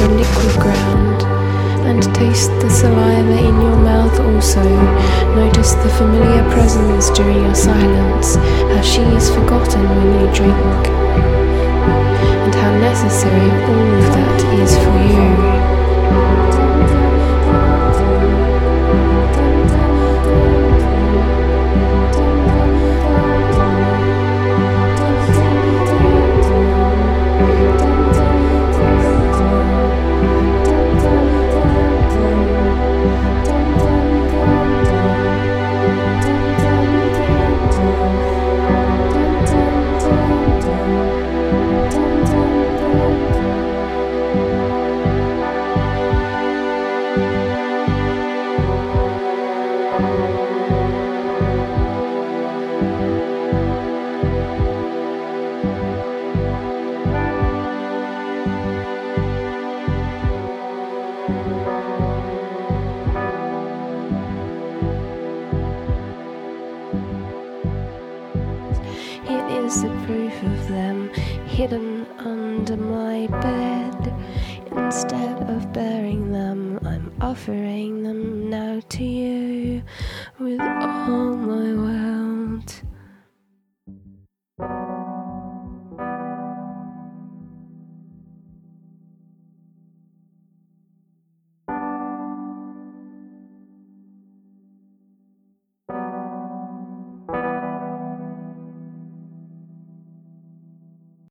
a liquid ground, and taste the saliva in your mouth also. Notice the familiar presence during your silence, how she is forgotten when you drink, and how necessary all of that is for you. The proof of them hidden under my bed. Instead of burying them, I'm offering them now to you with all